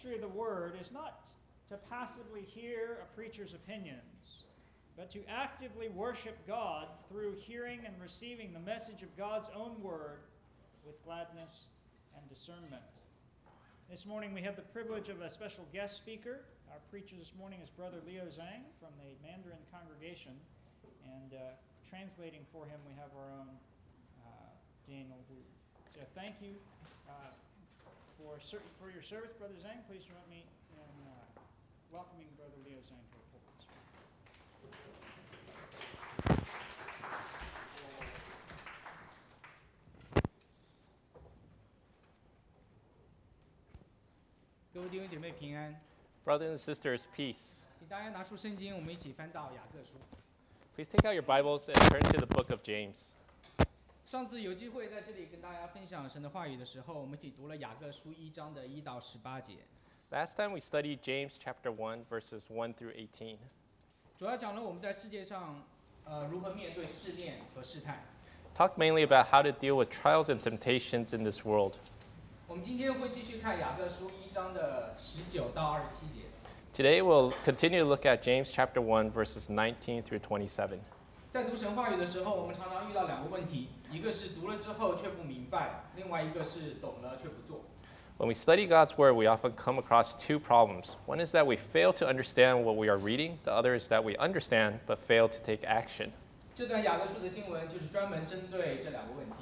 ministry of the word is not to passively hear a preacher's opinions, but to actively worship God through hearing and receiving the message of God's own word with gladness and discernment. This morning we have the privilege of a special guest speaker. Our preacher this morning is Brother Leo Zhang from the Mandarin congregation, and translating for him we have our own Daniel Wu. So thank you for your service, Brother Zhang. Please join me in welcoming Brother Leo Zhang to our pulpit. 各位弟兄姐妹平安， Brothers and sisters, peace. 请大家拿出圣经，我们一起翻到雅各书。 Please take out your Bibles and turn to the book of James. 上次有机会在这里跟大家分享神的话语的时候，我们一起读了雅各书1章的1到18节。 Last time we studied James chapter 1, verses 1 through 18. 主要讲了我们在世界上如何面对试炼和试探。 Talk mainly about how to deal with trials and temptations in this world. 我们今天会继续看雅各书1章的19到27节。 Today we'll continue to look at James chapter 1, verses 19 through 27. 在读神话语的时候，我们常常遇到2个问题，一个是读了之后却不明白，另外一个是懂了却不做。 When we study God's word, we often come across two problems. One is that we fail to understand what we are reading. The other is that we understand but fail to take action. 这段雅各书的经文就是专门针对这2个问题。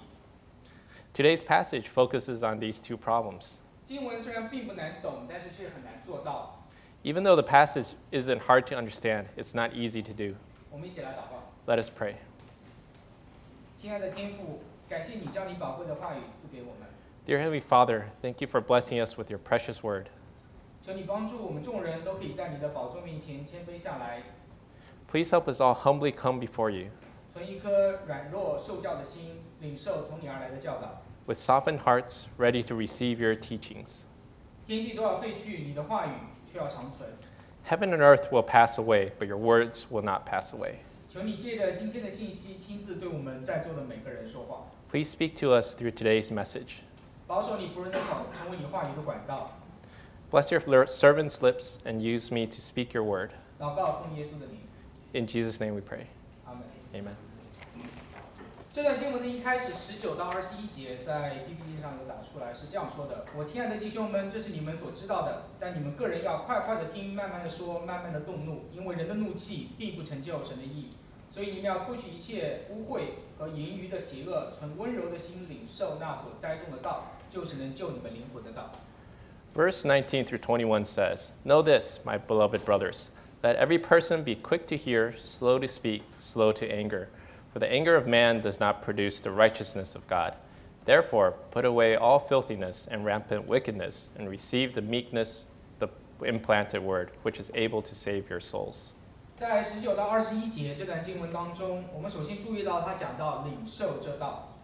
Today's passage focuses on these two problems. 经文虽然并不难懂，但是却很难做到。 Even though the passage isn't hard to understand, it's not easy to do. 我们一起来祷告。 Let us pray. 亲爱的天父，感谢你将你宝贵的话语赐给我们， Dear Heavenly Father, thank you for blessing us with your precious word. 求你帮助我们众人都可以在你的宝座面前谦卑下来， Please help us all humbly come before you 存一颗软弱受教的心，领受从你而来的教导。 with softened hearts, ready to receive your teachings. 天地都要废去，你的话语却要长存。 Heaven and earth will pass away, but your words will not pass away. 求你借着今天的信息，亲自对我们在座的每个人说话， Please speak to us through today's message. 保守你仆人的口，成为你话语的管道。 Bless your servant's lips and use me to speak your word. 祷告奉耶稣的名， In Jesus' name we pray. 阿门。 Amen. 这段经文的一开始19到21节，在 PPT 上有打出来，是这样说的：我亲爱的弟兄们，这是你们所知道的，但你们个人要快快的听，慢慢的说，慢慢的动怒，因为人的怒气并不成就神的义。所以你们要脱去一切污秽和言语的邪恶，存温柔的心领受那所栽种的道，就是能救你们灵魂的道。 Verse 19 through 21 says, Know this, my beloved brothers, let every person be quick to hear, slow to speak, slow to anger. For the anger of man does not produce the righteousness of God. Therefore, put away all filthiness and rampant wickedness, and receive the meekness, the implanted word, which is able to save your souls. 在19到21节这段经文当中，我们首先注意到他讲到领受这道。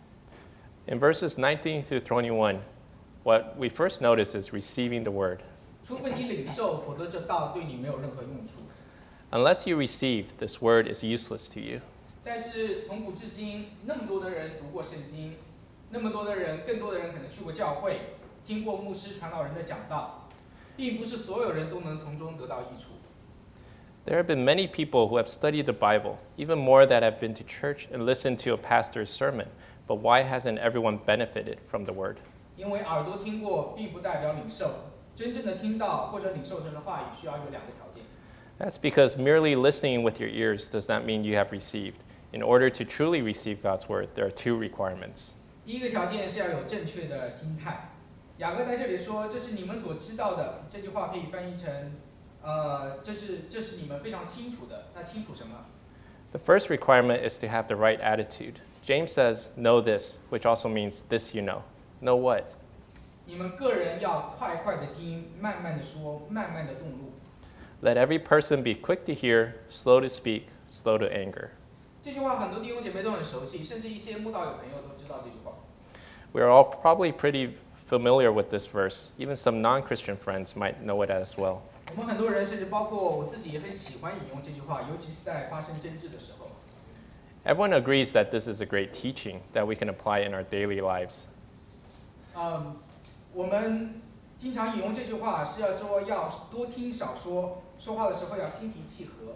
In verses 19 through 21, what we first notice is receiving the word. 除非你领受，否则这道对你没有任何用处。 Unless you receive, this word is useless to you. 但是从古至今，那么多的人读过圣经，那么多的人，更多的人可能去过教会，听过牧师传道人的讲道，并不是所有人都能从中得到益处。 There have been many people who have studied the Bible, even more that have been to church and listened to a pastor's sermon. But why hasn't everyone benefited from the word? 因为耳朵听过，并不代表领受。真正的听到或者领受神的话语，需要有2个条件。 That's because merely listening with your ears does not mean you have received. In order to truly receive God's word, there are 2 requirements. 第一个条件是要有正确的心态。雅各在这里说：“这是你们所知道的。”这句话可以翻译成，这是你们非常清楚的。那清楚什么？ The first requirement is to have the right attitude. James says, Know this, which also means this you know. Know what? 你们个人要快快的听，慢慢的说，慢慢的动怒。 Let every person be quick to hear, slow to speak, slow to anger. 这句话很多弟兄姐妹都很熟悉，甚至一些慕道友朋友都知道这句话。 We are all probably pretty familiar with this verse. Even some non-Christian friends might know it as well. 我们很多人，甚至包括我自己，也很喜欢引用这句话，尤其是在发生争执的时候。 Everyone agrees that this is a great teaching that we can apply in our daily lives. 我们经常引用这句话是要说要多听少说，说话的时候要心平气和。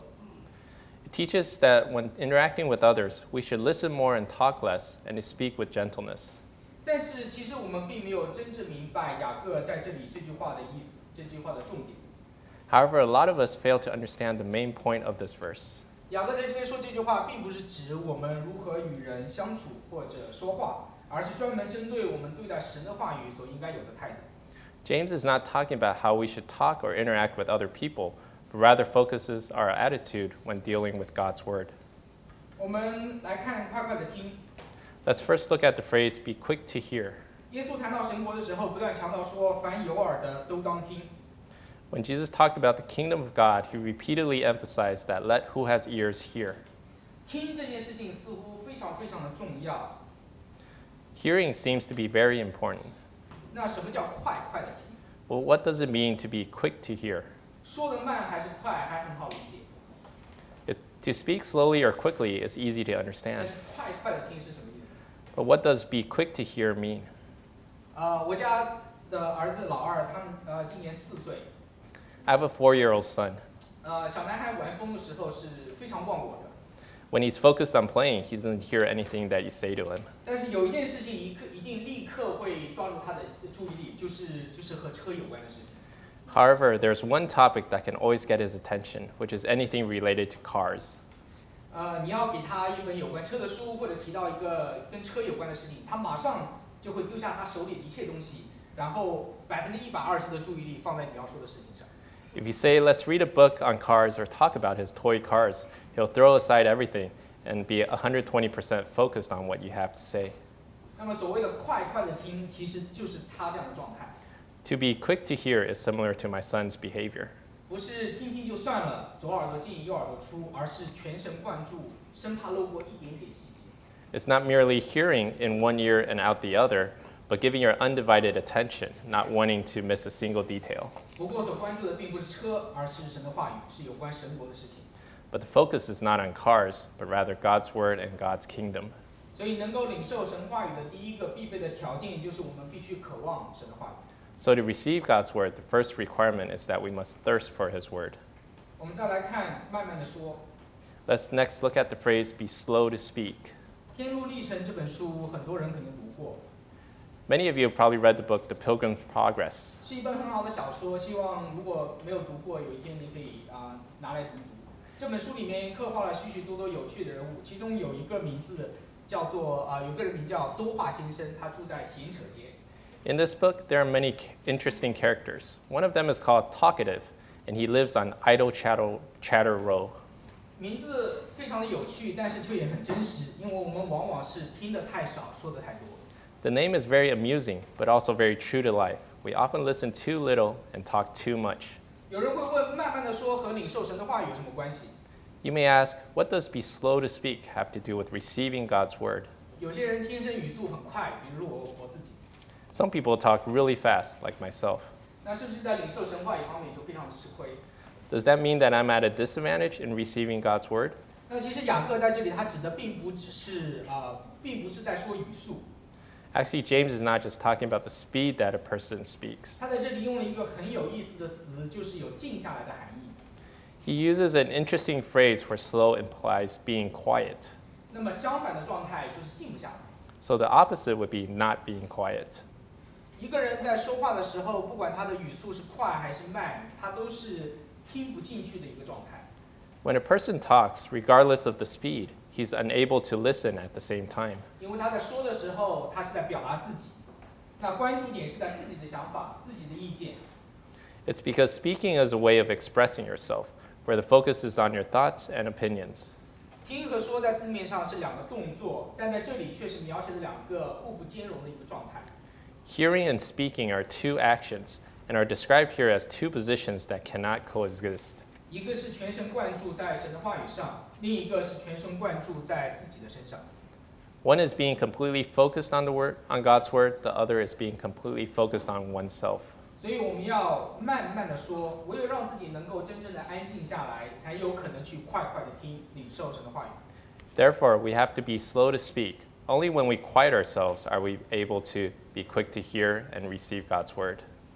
It teaches that when interacting with others, we should listen more and talk less, and to speak with gentleness. 但是其实我们并没有真正明白雅各在这里这句话的意思，这句话的重点。 However, a lot of us fail to understand the main point of this verse. 雅各在这边说这句话，并不是指我们如何与人相处或者说话，而是专门针对我们对待神的话语所应该有的态度。 James is not talking about how we should talk or interact with other people, but rather focuses our attitude when dealing with God's word. 我们来看，快快的听。 Let's first look at the phrase, be quick to hear. 耶稣谈到神国的时候，不断强调说，凡有耳的都当听。 When Jesus talked about the kingdom of God, he repeatedly emphasized that let who has ears hear. 听这件事情似乎非常非常的重要。 Hearing seems to be very important. 那什么叫快快的听？ Well, what does it mean to be quick to hear? 说得慢还是快，还很好理解。 To speak slowly or quickly is easy to 但 understand. 是快快的听是什么意思？ But what does be quick to hear mean? 我家的儿子老二，他们今年4岁。 I have a 4-year-old son. 小男孩玩风的时候是非常忘我的。 When he's focused on playing, he doesn't hear anything that you say to him. 但是有一件事情一定立刻会抓住他的注意力，就是和车有关的事情。 However, there's one topic that can always get his attention, which is anything related to cars. 你要给他一本有关车的书，或者提到一个跟车有关的事情，他马上就会丢下他手里的一切东西，然后120%的注意力放在你要说的事情上。 If you say, let's read a book on cars or talk about his toy cars, he'll throw aside everything and be 120% focused on what you have to say. 那么所谓的快快的听，其实就是他这样的状态。 To be quick to hear is similar to my son's behavior. 不是听听就算了，左耳朵进右耳朵出，而是全神贯注，生怕漏过一点点细节。 It's not merely hearing in one ear and out the other, but giving your undivided attention, not wanting to miss a single detail. 不过所关注的并不是车，而是神的话语，是有关神国的事情。 But the focus is not on cars, but rather God's word and God's kingdom. 所以能够领受神话语的第一个必备的条件，就是我们必须渴望神的话语。 So to receive God's word, the first requirement is that we must thirst for his word. 我们再来看，慢慢的说， Let's next look at the phrase, be slow to speak. 《天路历程》这本书，很多人可能读过， Many of you have probably read the book, The Pilgrim's Progress. 是一本很好的小说。希望如果没有读过，有一天你可以拿来读读。这本书里面刻画了许许多多有趣的人物，其中有一个名字叫做有个人名叫多华先生，他住在闲扯街。 In this book, there are many interesting characters. One of them is called Talkative, and he lives on Idle Chatter Row. 名字非常的有趣，但是却也很真实，因为我们往往是听得太少，说得太多。 The name is very amusing, but also very true to life. We often listen too little and talk too much. 有人会问，慢慢的说和领受神的话语有什么关系？ You may ask, what does be slow to speak have to do with receiving God's word? 有些人天生语速很快，比如我自己， Some people talk really fast, like myself. 那是不是在领受神话语方面就非常的吃亏？ Does that mean that I'm at a disadvantage in receiving God's word? 那其实雅各在这里他指的并不是在说语速， Actually, James is not just talking about the speed that a person speaks. 他在这里用了一个很有意思的词，就是有静下来的含义。 He uses an interesting phrase where slow implies being quiet. 那么相反的状态就是静不下来。 So the opposite would be not being quiet. 一个人在说话的时候，不管他的语速是快还是慢，他都是听不进去的一个状态。 When a person talks, regardless of the speed, he's unable to listen at the same time. 因为他在说的时候，他是在表达自己，那关注点是在自己的想法、自己的意见。 It's because speaking is a way of expressing yourself, where the focus is on your thoughts and opinions. 听和说在字面上是两个动作，但在这里却是描写了两个互不兼容的一个状态。 Hearing and speaking are two actions and are described here as two positions that cannot coexist. 一个是全神贯注在神的话语上，另一个是全神贯注在自己的身上。 One is being completely focused on God's word, the other is being completely focused on oneself. 所以我们要慢慢的说，唯有让自己能够真正的安静下来，才有可能去快快的听领受神的话语。 Therefore, we have to be slow to speak. Only when we quiet ourselves are we able to be quick to hear and receive God's word.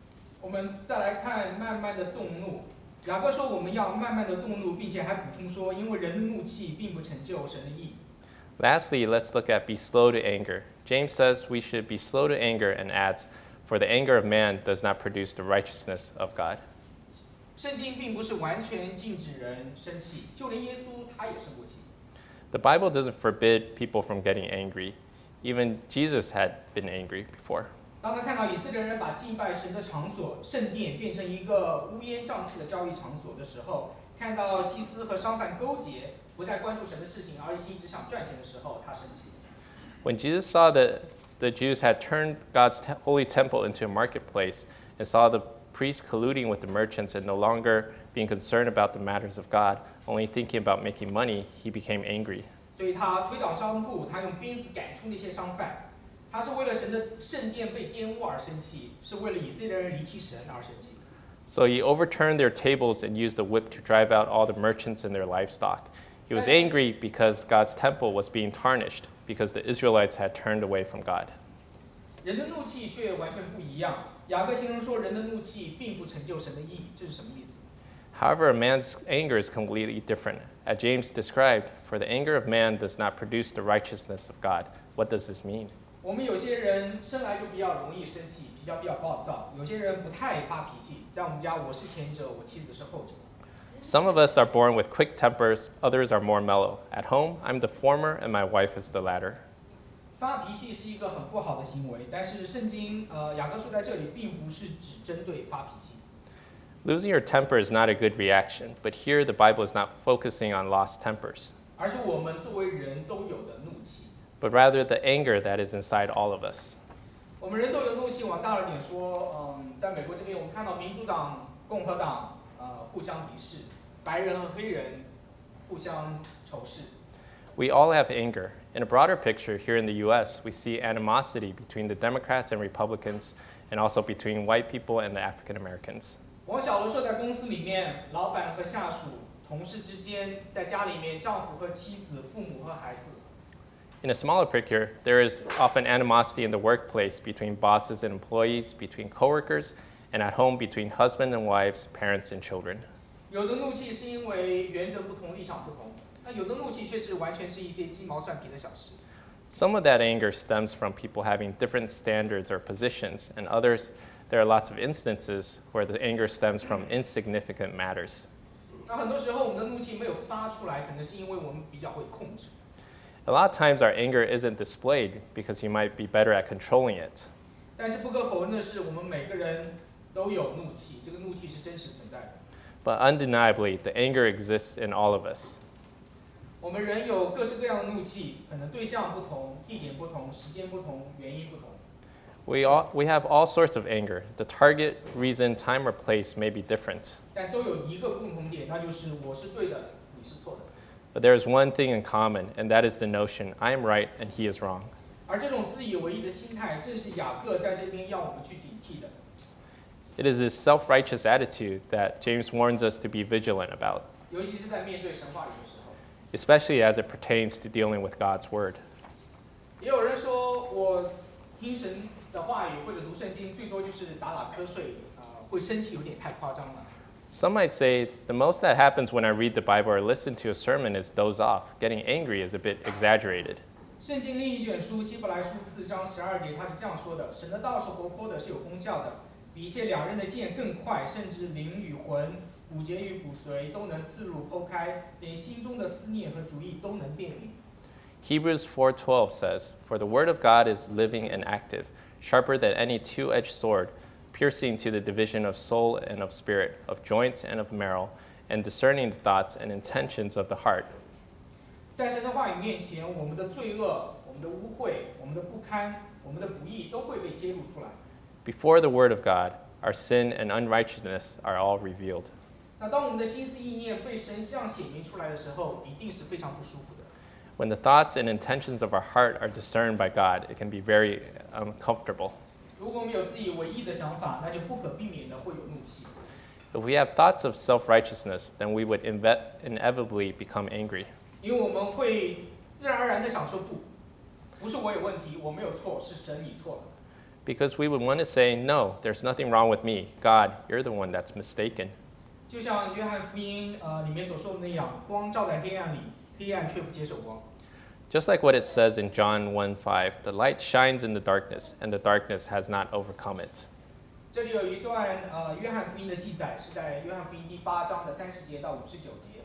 我们再来看慢慢的动怒。雅各说我们要慢慢的动怒，并且还补充说，因为人的怒气并不成就神的义。 Lastly, let's look at be slow to anger. James says we should be slow to anger and adds, for the anger of man does not produce the righteousness of God. 圣经并不是完全禁止人生气，就连耶稣他也生过气。 The Bible doesn't forbid people from getting angry. Even Jesus had been angry before. 当他看到以色列人把敬拜神的场所圣殿变成一个乌烟瘴气的交易场所的时候，看到祭司和商贩勾结，不再关注神的事情，而一心只想赚钱的时候，他生气。 When Jesus saw that the Jews had turned God's holy temple into a marketplace and saw the priests colluding with the merchants and no longer being concerned about the matters of God, only thinking about making money, he became angry. 所以他推倒商铺，他用鞭子赶出那些商贩。他是为了神的圣殿被玷污而生气，是为了以色列人离弃神而生气。 So he overturned their tables and used the whip to drive out all the merchants and their livestock. He was angry because God's temple was being tarnished because the Israelites had turned away from God. 人的怒气却完全不一样。雅各形容说，人的怒气并不成就神的义，这是什么意思？ However, a man's anger is completely different. As James described, for the anger of man does not produce the righteousness of God. What does this mean? 我们有些人生来就比较容易生气，比较暴躁；有些人不太发脾气。在我们家，我是前者，我妻子是后者。 Some of us are born with quick tempers, others are more mellow. At home, I'm the former and my wife is the latter. 发脾气是一个很不好的行为，但是圣经雅各书在这里并不是只针对发脾气。 Losing your temper is not a good reaction, but here the Bible is not focusing on lost tempers, 而是我们作为人都有的怒气。 but rather the anger that is inside all of us. 我们人都有怒气，往大了点说，在美国这边，我们看到民主党、共和党互相敌视，白人和黑人互相仇视。 We all have anger. In a broader picture, here in the US, we see animosity between the Democrats and Republicans, and also between white people and the African Americans. 往小了说，在公司里面，老板和下属、同事之间，在家里面，丈夫和妻子、父母和孩子。 In a smaller picture, there is often animosity in the workplace between bosses and employees, between coworkers, and at home between husband and wives, parents and children. 有的怒气是因为原则不同、立场不同，那有的怒气却是完全是一些鸡毛蒜皮的小事。 Some of that anger stems from people having different standards or positions, and others, there are lots of instances where the anger stems from insignificant matters. 那很多时候，我们的怒气没有发出来，可能是因为我们比较会控制。 A lot of times our anger isn't displayed because you might be better at controlling it. 但是不可否认的是，我们每个人都有怒气，这个怒气是真实存在的。 But undeniably, the anger exists in all of us. 我们人有各式各样的怒气，可能对象不同、地点不同、时间不同、原因不同。 We have all sorts of anger. The target, reason, time, or place may be different. 但都有一个共同点，那就是我是对的，你是错的。 But there is one thing in common, and that is the notion I am right and he is wrong. 而这种自以为意的心态，正是雅各在这边要我们去警惕的。 It is this self-righteous attitude that James warns us to be vigilant about, 尤其是在面对神话语的时候。 especially as it pertains to dealing with God's word. 也有人说，我听神的话语或者读圣经，最多就是打瞌睡，会生气有点太夸张了。 Some might say the most that happens when I read the Bible or listen to a sermon is doze off. Getting angry is a bit exaggerated. 圣经另一卷书希伯来书4章12节，他是这样说的：神的道是活泼的，是有功效的，比一切两刃的剑更快，甚至灵与魂、骨节与骨髓都能刺入剖开，连心中的思念和主意都能辨明。 Hebrews 4:12 says, "For the word of God is living and active, sharper than any two-edged sword, piercing to the division of soul and of spirit, of joints and of marrow, and discerning the thoughts and intentions of the heart." 在神的话语面前，我们的罪恶、我们的污秽、我们的不堪、我们的不义都会被揭露出来。 Before the word of God, our sin and unrighteousness are all revealed. 那当我们的心思意念被神这样显明出来的时候，一定是非常不舒服的。 When the thoughts and intentions of our heart are discerned by God, it can be very uncomfortable. 如果我们有自以为意的想法，那就不可避免的会有怒气。 If we have thoughts of self-righteousness, then we would inevitably become angry. 因为我们会自然而然的想说不是我有问题，我没有错，是神你错了。 Because we would want to say, no, there's nothing wrong with me. God, you're the one that's mistaken. 就像约翰福音里面所说的那样，光照在黑暗里，黑暗却不接受光。 Just like what it says in John 1:5, the light shines in the darkness, and the darkness has not overcome it. 这里有一段约翰福音的记载，是在约翰福音第8章的30节到59节。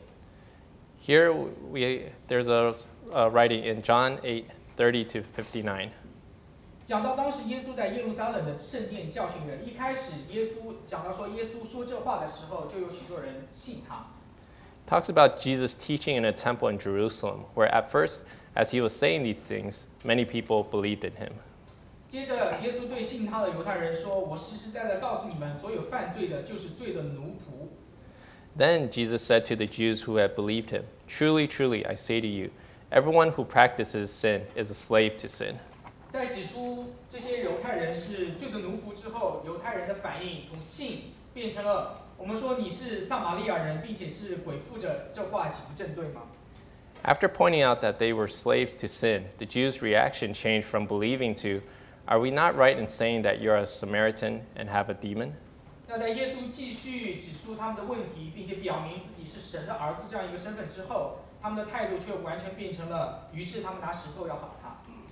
Here there's a writing in John 8:30 to 59. 讲到当时耶稣在耶路撒冷的圣殿教训人，一开始耶稣讲到说耶稣说这话的时候，就有许多人信他。 Talks about Jesus teaching in a temple in Jerusalem, where at first, as he was saying these things, many people believed in him. 接着耶稣对信他的犹太人说：“我实实在在告诉你们，所有犯罪的，就是罪的奴仆。” Then Jesus said to the Jews who had believed him, "Truly, truly, I say to you, everyone who practices sin is a slave to sin." 在指出这些犹太人是罪的奴仆之后，犹太人的反应从信变成了我们说你是撒玛利亚人，并且是鬼附着，这话岂不正对吗？ After pointing out that they were slaves to sin, the Jews' reaction changed from believing to, "Are we not right in saying that you're a Samaritan and have a demon?" 那在耶稣继续指出他们的问题，并且表明自己是神的儿子这样一个身份之后，他们的态度却完全变成了，于是他们拿石头要打他。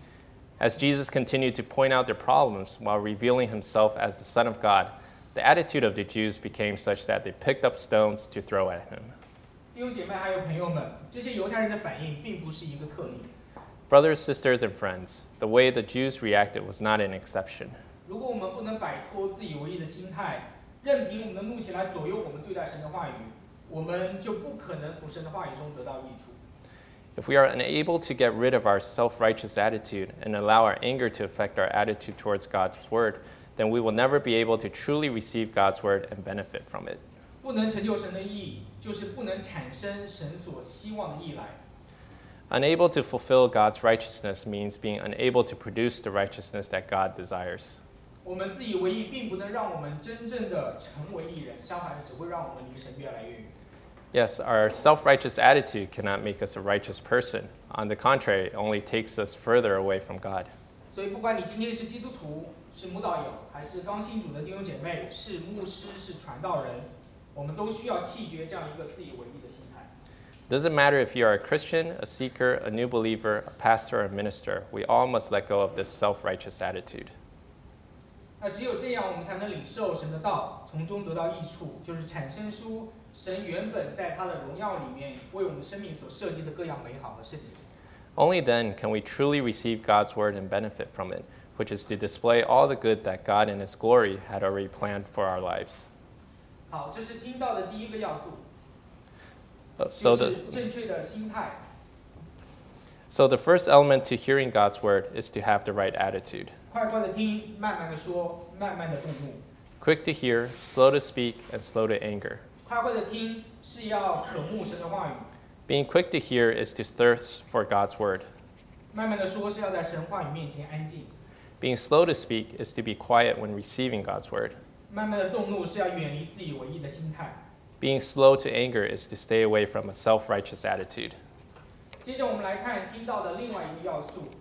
As Jesus continued to point out their problems while revealing himself as the Son of God, the attitude of the Jews became such that they picked up stones to throw at him. 弟兄姐妹还有朋友们，这些犹太人的反应并不是一个特例。 Brothers, sisters, and friends, the way the Jews reacted was not an exception. 如果我们不能摆脱自以为意的心态，任凭我们的怒气来左右我们对待神的话语，我们就不可能从神的话语中得到益处。 If we are unable to get rid of our self-righteous attitude and allow our anger to affect our attitude towards God's word, then we will never be able to truly receive God's word and benefit from it. 不能成就神的义，就是不能产生神所希望的义来。 Unable to fulfill God's righteousness means being unable to produce the righteousness that God desires. 我们自以为意，并不能让我们真正的成为义人，相反的，只会让我们离神越来越远。 Yes, our self-righteous attitude cannot make us a righteous person. On the contrary, it only takes us further away from God. 所以，不管你今天是基督徒、是慕道友，还是刚信主的弟兄姐妹，是牧师、是传道人，我们都需要弃绝这样一个自以为意的心态。 Doesn't matter if you are a Christian, a seeker, a new believer, a pastor, or a minister, we all must let go of this self-righteous attitude. 那只有这样，我们才能领受神的道，从中得到益处，就是产生出神原本在他的荣耀里面为我们生命所设计的各样美好的圣洁。 Only then can we truly receive God's word and benefit from it, which is to display all the good that God in His glory had already planned for our lives. 好，这是听到的第一个要素， So 就 the, 是正确的心态。 so the first element to hearing God's word is to have the right attitude. 快快的听，慢慢的说，慢慢的动怒。 Quick to hear, slow to speak, and slow to anger. 快快的听是要渴慕神的话语， Being quick to hear is to thirst for God's word. 慢慢的说是要在神话语面前安静， Being slow to speak is to be quiet when receiving God's word. 慢慢的动怒是要远离自以为意的心态。 Being slow to anger is to stay away from a self-righteous attitude. 接着我们来看听到的另外一个要素。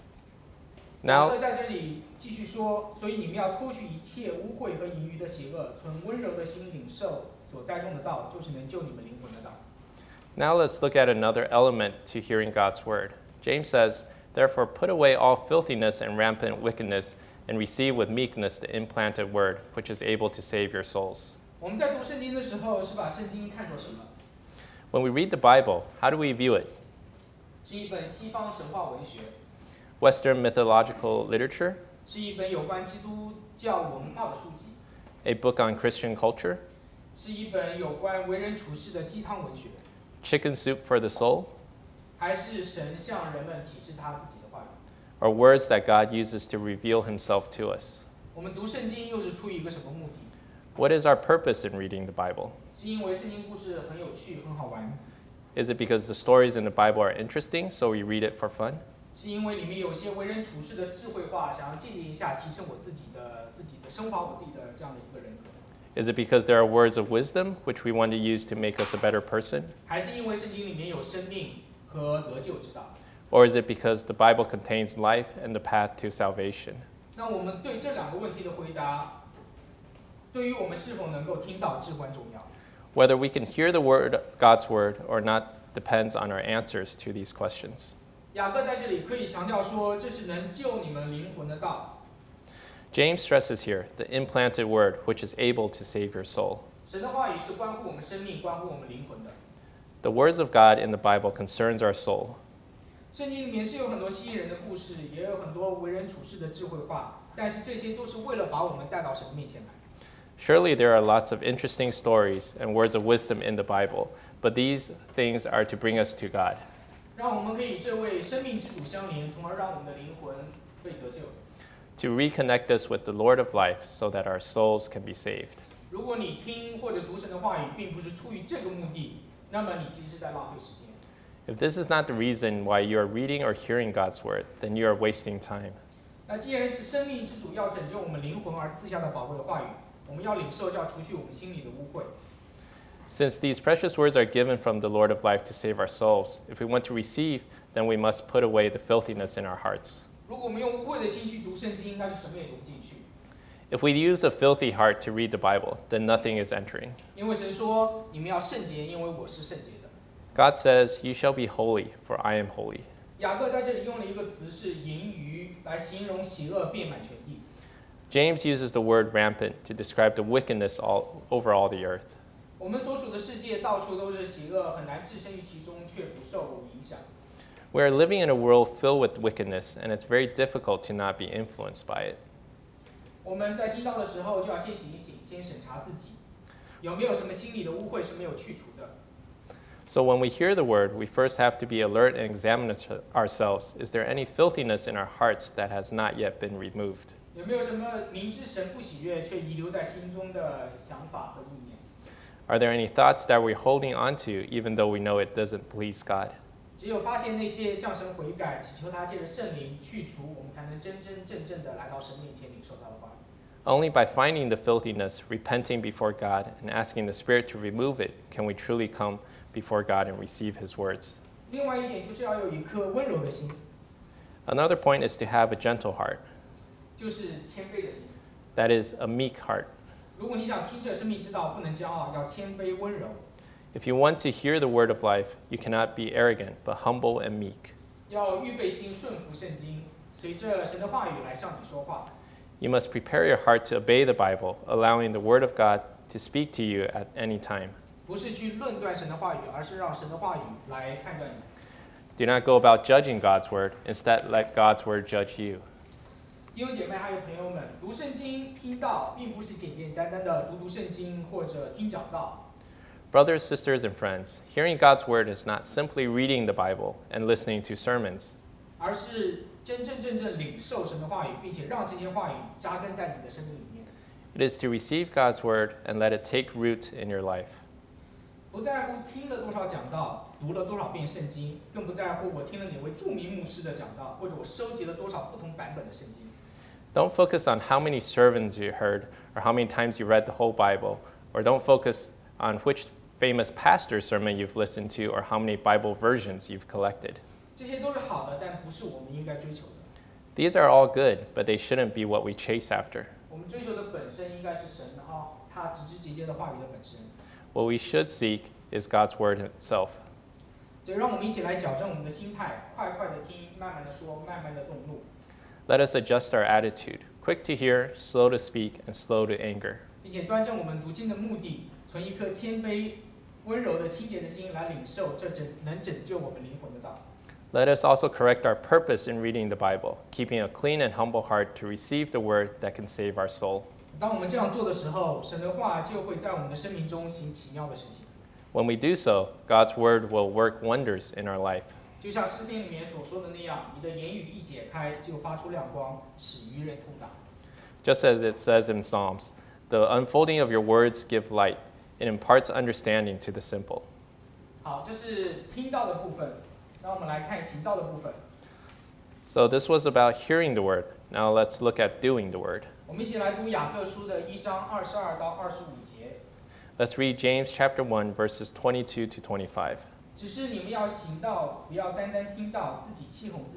Now, 保罗在这里继续说，所以你们要脱去一切污秽和淫余的邪恶，存温柔的心领受所栽种的道，就是能救你们灵魂的道。 now let's look at another element to hearing God's word. James says, "Therefore put away all filthiness and rampant wickedness, and receive with meekness the implanted word, which is able to save your souls." 我们在读圣经的时候，是把圣经看作什么？ When we read the Bible, how do we view it? 是一本西方神话文学， Western mythological literature? 是一本有关基督教文化的书籍， A book on Christian culture? 是一本有关为人处事的鸡汤文学， Chicken soup for the soul? 还是神向人们启示他自己的话语？ Or words that God uses to reveal himself to us? 我们读圣经又是出于一个什么目的？ What is our purpose in reading the Bible? 是因为圣经故事很有趣、很好玩， Is it because the stories in the Bible are interesting, so we read it for fun? 是因为里面有些为人处事的智慧话，想要借鉴一下，提升我自己的升华我自己的这样的一个人格？ Is it because there are words of wisdom which we want to use to make us a better person? 还是因为圣经里面有生命和得救之道？ Or is it because the Bible contains life and the path to salvation? 那我们对这两个问题的回答，对于我们是否能够听到至关重要。 Whether we can hear God's word or not depends on our answers to these questions. 雅各在这里可以强调说，这是能救你们灵魂的道。 James stresses here the implanted word which is able to save your soul. 神的话语是关乎我们生命、关乎我们灵魂的。 The words of God in the Bible concerns our soul. 圣经里面是有很多吸引人的故事，也有很多为人处事的智慧话，但是这些都是为了把我们带到神面前来。 Surely there are lots of interesting stories and words of wisdom in the Bible, but these things are to bring us to God. 让我们可以与这位生命之主相连，从而让我们的灵魂被得救。 To reconnect us with the Lord of life so that our souls can be saved. 如果你听或者读神的话语，并不是出于这个目的，那么你其实是在浪费时间。 If this is not the reason why you are reading or hearing God's word, then you are wasting time. 那既然是生命之主要拯救我们灵魂而赐下的宝贵的话语，我们要领受，就要除去我们心里的污秽。 Since these precious words are given from the Lord of life to save our souls, if we want to receive, then we must put away the filthiness in our hearts. 如果我们用污秽的心去读圣经，那就什么也读不进去。 If we use a filthy heart to read the Bible, then nothing is entering. 因为神说，你们要圣洁，因为我是圣洁的。 God says, "You shall be holy, for I am holy." 雅各在这里用了一个词是淫余，来形容邪恶遍满全地。 James uses the word rampant to describe the wickedness over all the earth. 我们所处的世界到处都是邪恶，很难置身于其中，却不受影响。 We are living in a world filled with wickedness, and it's very difficult to not be influenced by it. 我们在听到的时候，就要先警醒，先审查自己，有没有什么心理的污秽是没有去除的。 So when we hear the word, we first have to be alert and examine ourselves. Is there any filthiness in our hearts that has not yet been removed? 有没有什么明知神不喜悦却遗留在心中的想法和意念？ Are there any thoughts that we're holding on to even though we know it doesn't please God? 只有发现那些，向神悔改，祈求他借着圣灵去除，我们才能真真正正的来到神面前领受他的话语。 Only by finding the filthiness, repenting before God, and asking the Spirit to remove it, can we truly come before God and receive His words. 另外一点就是要有一颗温柔的心， Another point is to have a gentle heart, 就是谦卑的心。 that is, a meek heart. 如果你想听这生命之道，不能骄傲，要谦卑温柔， If you want to hear the word of life, you cannot be arrogant, but humble and meek. 要预备心顺服圣经，随着神的话语来向你说话。 You must prepare your heart to obey the Bible, allowing the word of God to speak to you at any time. 不是去论断神的话语，而是让神的话语来判断你。 Do not go about judging God's word. Instead, let God's word judge you. 弟兄姐妹还有朋友们，读圣经、听道，并不是简简单单的读圣经或者听讲道。 Brothers, sisters, and friends, hearing God's word is not simply reading the Bible and listening to sermons. 而是真真正正领受神的话语，并且让这些话语扎根在你的生命里面。 It is to receive God's word and let it take root in your life. 不在乎听了多少讲道，读了多少遍圣经，更不在乎我听了哪位著名牧师的讲道，或者我收集了多少不同版本的圣经。 Don't focus on how many sermons you heard or how many times you read the whole Bible, or don't focus on which famous pastor's sermon you've listened to or how many Bible versions you've collected. 这些都是好的，但不是我们应该追求的。 These are all good, but they shouldn't be what we chase after. 我们追求的本身应该是神他直直节节的话语的本身。 What we should seek is God's word itself. 所以，让我们一起来矫正我们的心态，快快的听，慢慢的说，慢慢的动怒， Let us adjust our attitude, quick to hear, slow to speak, and slow to anger. 并且端正我们读经的目的，存一颗谦卑、温柔的清洁的心来领受这能拯救我们灵魂的道。 Let us also correct our purpose in reading the Bible, keeping a clean and humble heart to receive the word that can save our soul. 当我们这样做的时候，神的话就会在我们的生命中行奇妙的事情。 When we do so, God's word will work wonders in our life. 就像诗篇里面所说的那样，你的言语一解开，就发出亮光，使愚人通达。 Just as it says in Psalms, the unfolding of your words give light. It imparts understanding to the simple. 好，这是听到的部分。那我们来看行道的部分。 So this was about hearing the word. Now let's look at doing the word. 我们一起来读雅各书的1章22到25节。 Let's read James chapter 1, verses 22 to 25. 只是你们要行道，不要单单听到，自己欺哄自己，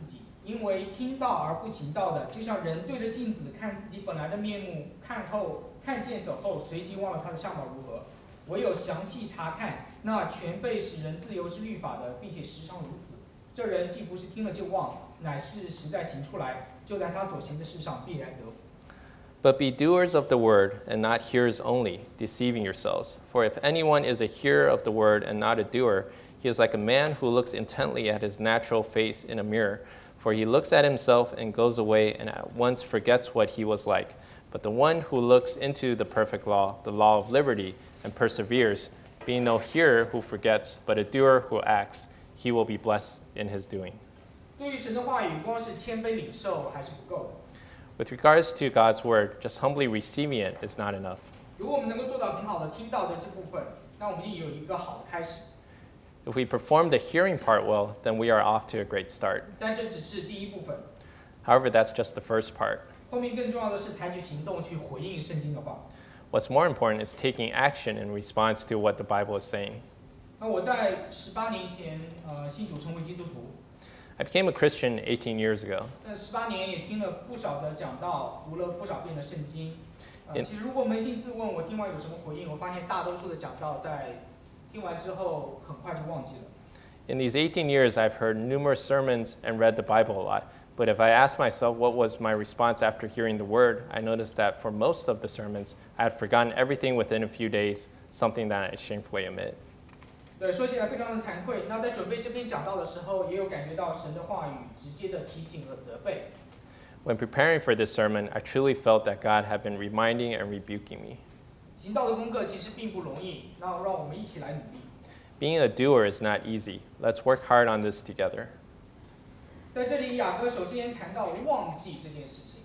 因为听到而不行道的，就像人对着镜子看自己本来的面目，看见走后，随即忘了他的相貌如何。唯有详细查看那全被使人自由之律法的，并且时常如此，这人既不是听了就忘，乃是实在行出来，就在他所行的事上必然得福。 But be doers of the word, and not hearers only, deceiving yourselves. For if anyone is a hearer of the word and not a doer, he is like a man who looks intently at his natural face in a mirror. For he looks at himself and goes away and at once forgets what he was like. But the one who looks into the perfect law, the law of liberty, and perseveres, being no hearer who forgets, but a doer who acts, he will be blessed in his doing. 对于神的话语，光是谦卑领受还是不够的。 With regards to God's word, just humbly receiving it is not enough. 如果我们能够做到很好的听到的这部分，那我们就有一个好的开始。 If we perform the hearing part well, then we are off to a great start. 但这只是第一部分， However, that's just the first part. 后面更重要的是采取行动去回应圣经的话。 What's more important is taking action in response to what the Bible is saying. 那我在18年前，信主成为基督徒。 I became a Christian 18 years ago. 但18年也听了不少的讲道，读了不少遍的圣经。其实如果扪心自问，我听完有什么回应？我发现大多数的讲道在听完之后很快就忘记了。 In these 18 years, I've heard numerous sermons and read the Bible a lot. But if I ask myself what was my response after hearing the word, I noticed that for most of the sermons, I had forgotten everything within a few days, something that I shamefully admit. 对，说起来非常的惭愧。那在准备这篇讲道的时候，也有感觉到神的话语直接的提醒和责备。 When preparing for this sermon, I truly felt that God had been reminding and rebuking me. 行道的功课其实并不容易，那让我们一起来努力。 Being a doer is not easy. Let's work hard on this together. 在这里，雅各首先谈到忘记这件事情，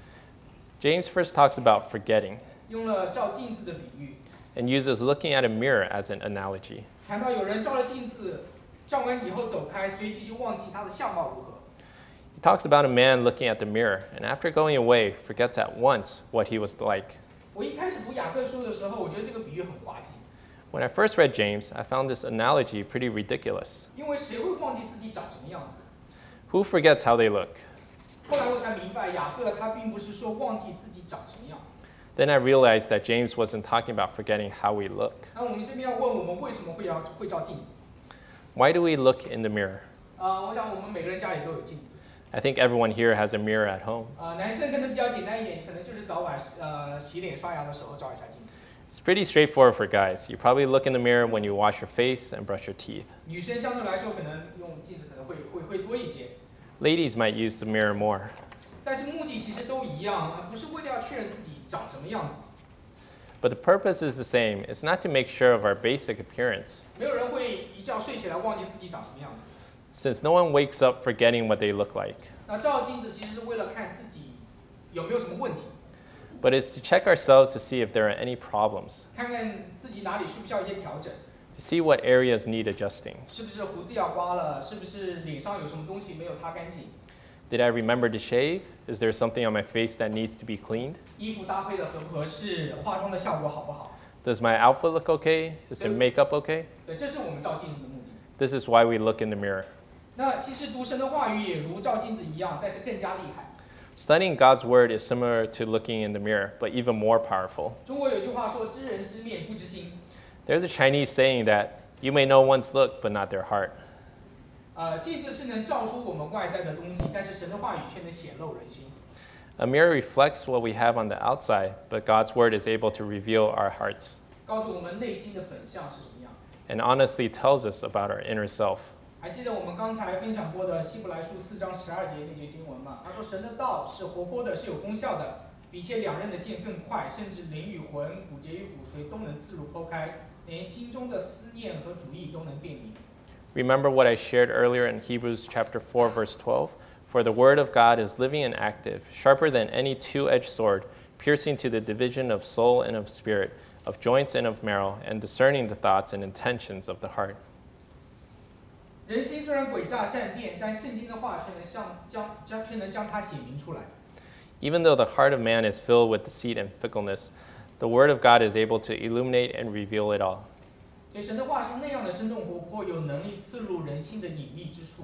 James first talks about forgetting 用了照镜子的比喻， and uses looking at a mirror as an analogy. 谈到有人照了镜子，照完以后走开，随即就忘记他的相貌如何。 He talks about a man looking at the mirror and after going away forgets at once what he was like. 我一开始读雅各书的时候，我觉得这个比喻很滑稽， When I first read James, I found this analogy pretty ridiculous. 因为谁会忘记自己长什么样子？ Who forgets how they look? 后来我才明白，雅各他并不是说忘记自己长什么样。 Then I realized that James wasn't talking about forgetting how we look. 那我们这边要问我们为什么会照镜子？ Why do we look in the mirror? 我想我们每个人家里都有镜子。 I think everyone here has a mirror at home. 男生可能比较简单一点，可能就是早晚洗脸刷牙的时候照一下镜子。 It's pretty straightforward for guys. You probably look in the mirror when you wash your face and brush your teeth. 女生相对来说可能用镜子可能会多一些， Ladies might use the mirror more. 但是目的其实都一样，不是为了要确认自己长什么样子。 But the purpose is the same. It's not to make sure of our basic appearance. 没有人会一觉睡起来忘记自己长什么样子。 Since no one wakes up forgetting what they look like. 那照镜子其实是为了看自己有没有什么问题， But it's to check ourselves to see if there are any problems, 看看自己哪里需不需要一些调整， to see what areas need adjusting. 是不是胡子要刮了，是不是脸上有什么东西没有擦干净， Did I remember to shave? Is there something on my face that needs to be cleaned? 衣服搭配的合不合适，化妆的效果好不好？ Does my outfit look okay? Is the makeup okay? 对，这是我们照镜子的目的。 This is why we look in the mirror. 那其实读神的话语也如照镜子一样，但是更加厉害。 Studying God's word is similar to looking in the mirror, but even more powerful. 中国有句话说：“知人知面不知心。” There's a Chinese saying that you may know one's look, but not their heart. 镜子是能照出我们外在的东西，但是神的话语却能显露人心。 A mirror reflects what we have on the outside, but God's word is able to reveal our hearts 告诉我们内心的本相是什么样。 and honestly tells us about our inner self. 还记得我们刚才分享过的希伯来书4章12节那节经文吗？他说：“神的道是活泼的，是有功效的，比且两刃的剑更快，甚至灵与魂、骨节与骨髓都能刺入剖开，连心中的思念和主意都能辨明。” Remember what I shared earlier in Hebrews chapter 4 verse 12? For the word of God is living and active, sharper than any two-edged sword, piercing to the division of soul and of spirit, of joints and of marrow, and discerning the thoughts and intentions of the heart. 人心虽然诡诈善变，但圣经的话却能将它显明出来。 Even though the heart of man is filled with deceit and fickleness, the word of God is able to illuminate and reveal it all. 所以神的话是那样的生动活泼，有能力刺入人心的隐秘之处。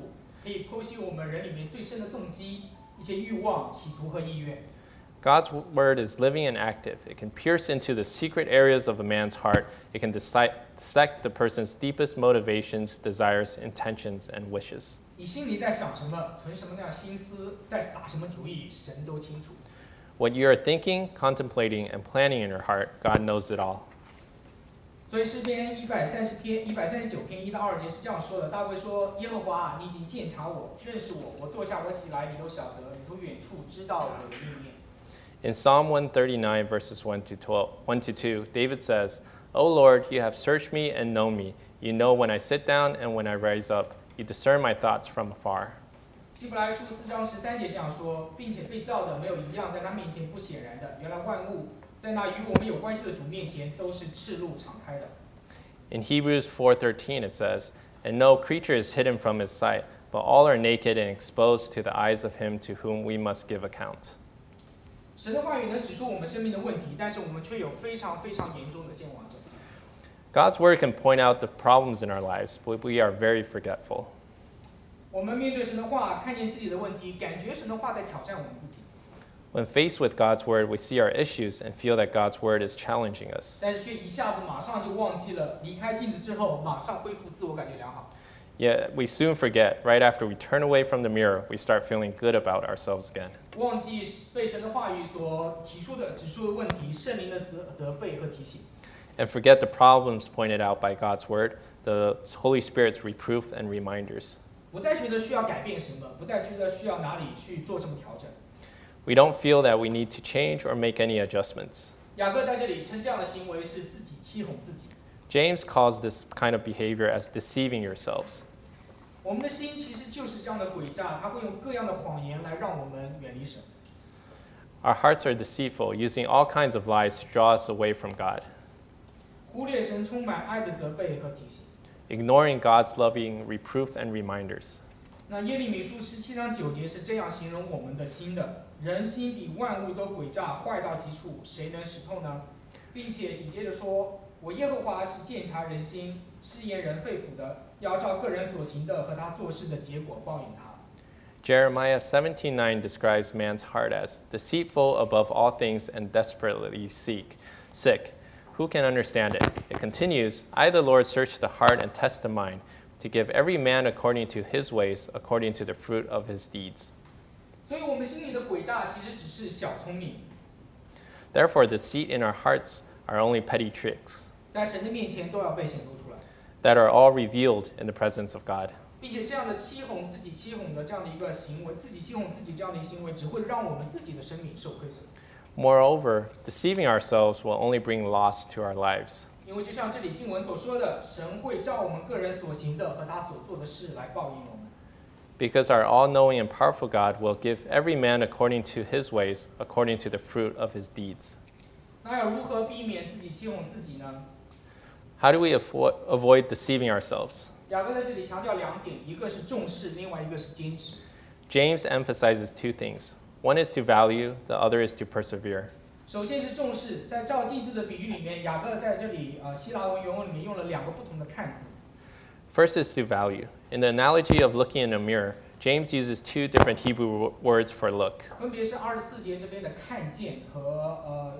可以剖析我们人里面最深的动机、一些欲望、企图和意愿。 God's word is living and active. It can pierce into the secret areas of a man's heart. It can dissect the person's deepest motivations, desires, intentions, and wishes. 你心里在想什么，存什么样心思，在打什么主意，神都清楚。 What you are thinking, contemplating, and planning in your heart, God knows it all. 所以诗篇139篇1到2节是这样说的：大卫说：“耶和华啊，你已经鉴察我，认识我，我坐下，我起来，你都晓得，你从远处知道我的意念。” In Psalm 139, verses 1 to 2, David says, O Lord, you have searched me and known me. You know when I sit down and when I rise up. You discern my thoughts from afar. 希伯来书4章13节这样说，并且被造的没有一样在他面前不显然的。原来万物在那与我们有关系的主面前都是赤露敞开的。 In Hebrews 4:13 it says, And no creature is hidden from his sight, but all are naked and exposed to the eyes of him to whom we must give account. 神的话语能指出我们生命的问题，但是我们却有非常非常严重的健忘症。 God's word can point out the problems in our lives, but we are very forgetful. 我们面对神的话，看见自己的问题，感觉神的话在挑战我们自己。 When faced with God's word, we see our issues and feel that God's word is challenging us. 但是却一下子马上就忘记了，离开镜子之后，马上恢复自我感觉良好。 Yet we soon forget, right after we turn away from the mirror, we start feeling good about ourselves again. 忘记被神的话语所指出的问题，圣灵的责备和提醒。 And forget the problems pointed out by God's word, the Holy Spirit's reproof and reminders. 不再觉得需要改变什么，不再觉得需要哪里去做什么调整。 We don't feel that we need to change or make any adjustments. 雅各在这里称这样的行为是自己欺哄自己。 James calls this kind of behavior as deceiving yourselves. 我们的心其实就是这样的诡诈，它会用各样的谎言来让我们远离神。 Our hearts are deceitful, using all kinds of lies to draw us away from God. 忽略神充满爱的责备和提醒。 Ignoring God's loving reproof and reminders. 那耶利米书17章9节是这样形容我们的心的：人心比万物都诡诈，坏到极处，谁能识透呢？并且紧接着说：“我耶和华是鉴察人心、试验人肺腑的，要照个人所行的和他做事的结果报应他。” Jeremiah 17:9 describes man's heart as deceitful above all things and desperately sick. Who can understand it? It continues, I, the Lord, search the heart and test the mind, to give every man according to his ways, according to the fruit of his deeds. 所以，我们心里的诡诈其实只是小聪明。 Therefore, deceit in our hearts are only petty tricks 在神的面前都要被显露出来， that are all revealed in the presence of God. 并且这样的欺哄自己、欺哄的这样的一个行为，自己欺哄自己这样的一个行为，只会让我们自己的生命受亏损。 Moreover, deceiving ourselves will only bring loss to our lives. 因为就像这里经文所说的，神会照我们个人所行的和他所做的事来报应我们。 Because our all-knowing and powerful God will give every man according to his ways, according to the fruit of his deeds. 那要如何避免自己欺哄自己呢？ How do we avoid deceiving ourselves? 雅各在这里强调两点，一个是重视，另外一个是坚持。 James emphasizes two things. One is to value, the other is to persevere. 首先是重视，在照镜子的比喻里面，雅各在这里希腊文原文里面用了两个不同的看字。 First is to value. In the analogy of looking in a mirror, James uses two different Hebrew words for look. 分别是24节这边的看见和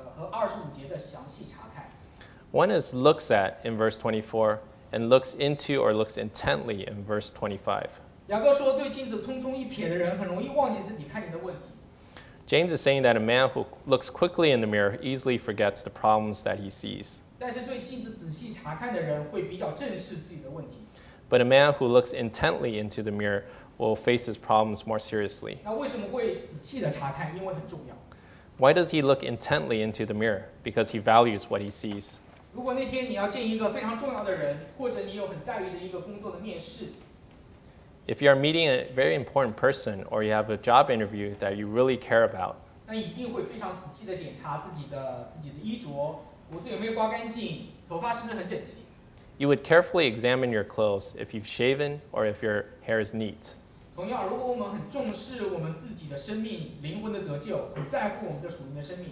25节的详细查看。 One is looks at in verse 24 and looks into or looks intently in verse 25. 雅各说，对镜子匆匆一瞥的人，很容易忘记自己看见的问题。 James is saying that a man who looks quickly in the mirror easily forgets the problems that he sees. 但是对镜子仔细查看的人，会比较正视自己的问题。 But a man who looks intently into the mirror will face his problems more seriously. 那为什么会仔细的查看？因为很重要。 Why does he look intently into the mirror? Because he values what he sees. 如果那天你要见一个非常重要的人，或者你有很在意的一个工作的面试， If you are meeting a very important person or you have a job interview that you really care about, 那你一定会非常仔细的检查自己的衣着，胡子有没有刮干净，头发是不是很整齐。 you would carefully examine your clothes if you've shaven or if your hair is neat. 同样，如果我们很重视我们自己的生命、灵魂的得救，很在乎我们的属灵的生命，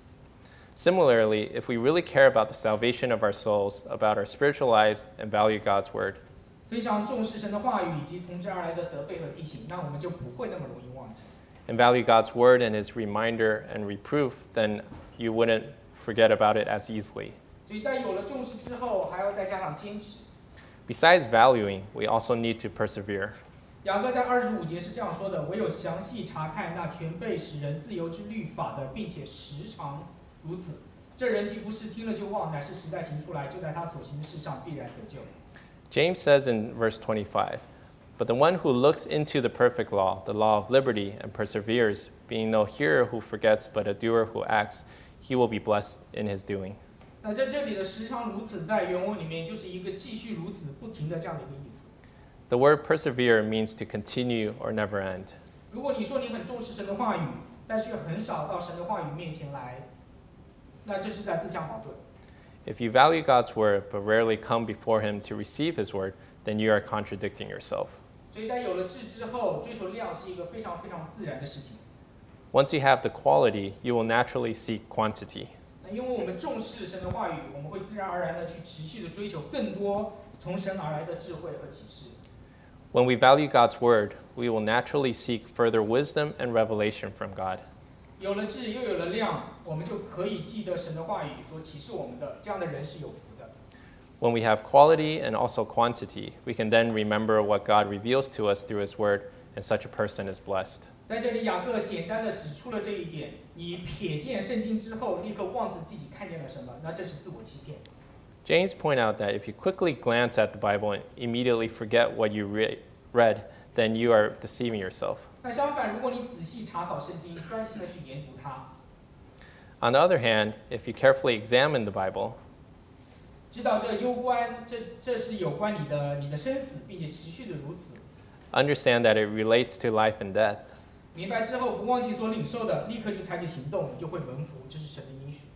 Similarly, if we really care about the salvation of our souls, about our spiritual lives, and value God's word, 非常重视神的话语以及从这而来的责备和提醒，那我们就不会那么容易忘记。 and value God's word and his reminder and reproof, then you wouldn't forget about it as easily. 所以在有了重视之后，还要再加上坚持。 Besides valuing, we also need to persevere. 雅各在25节是这样说的：唯有详细查看那全被使人自由之律法的，并且时常如此，这人既不是听了就忘，乃是实在行出来，就在他所行的事上必然得救。 James says in verse 25, "But the one who looks into the perfect law, the law of liberty, and perseveres, being no hearer who forgets, but a doer who acts, he will be blessed in his doing." 那在这里的时常如此，在原文里面就是一个继续如此、不停的这样的一个意思。 The word persevere means to continue or never end. 如果你说你很重视神的话语，但是又很少到神的话语面前来，那这是在自相矛盾。 If you value God's word but rarely come before him to receive his word, then you are contradicting yourself. 所以在有了智之后，追求量是一个非常非常自然的事情。 Once you have the quality, you will naturally seek quantity. 那因为我们重视神的话语，我们会自然而然的去持续的追求更多从神而来的智慧和启示。 When we value God's word, we will naturally seek further wisdom and revelation from God. 有了智又有了量，我们就可以记得神的话语所启示我们的，这样的人是有福的。 When we have quality and also quantity, we can then remember what God reveals to us through his word, and such a person is blessed. 在这里，雅各简单的指出了这一点：你瞥见圣经之后，立刻忘记自己看见了什么，那这是自我欺骗。 James point out that if you quickly glance at the Bible and immediately forget what you read, then you are deceiving yourself. 那相反，如果你仔细查考圣经，专心的去研读它， On the other hand, if you carefully examine the Bible, 知道这是有关你的生死，并且持续的如此。 understand that it relates to life and death, 明白之后，不忘记所领受的，立刻就采取行动，你就会蒙福，这是神的应许。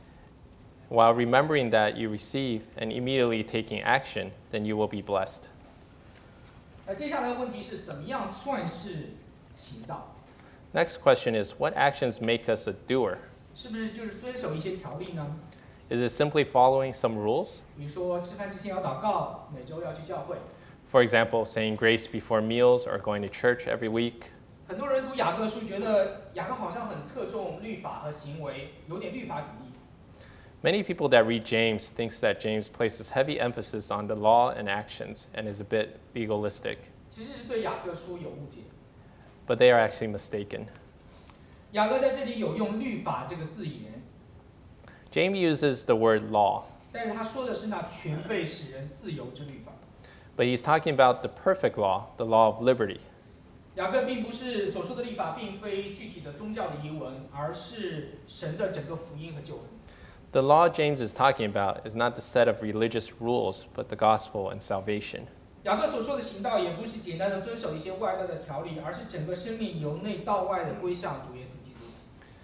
while remembering that you receive and immediately taking action, then you will be blessed. 那接下来的问题是，怎么样算是行道？ Next question is, what actions make us a doer? 是不是就是遵守一些条例呢？ Is it simply following some rules? 比如说吃饭之前要祷告，每周要去教会。 For example, saying grace before meals or going to church every week. 很多人读雅各书，觉得雅各好像很侧重律法和行为，有点律法主义。 Many people that read James thinks that James places heavy emphasis on the law and actions and is a bit legalistic, 其实是对雅各书有误解。 but they are actually mistaken. 雅各在这里有用律法这个字眼， James uses the word law, 但是他说的是那全被使人自由之律法。 but he's talking about the perfect law, the law of liberty. 雅各并不是所说的律法，并非具体的宗教的遗文，而是神的整个福音和救恩。 The law James is talking about is not the set of religious rules, but the gospel and salvation. 雅各所说的行道，也不是简单的遵守一些外在的条例，而是整个生命由内到外的归向主耶稣基督。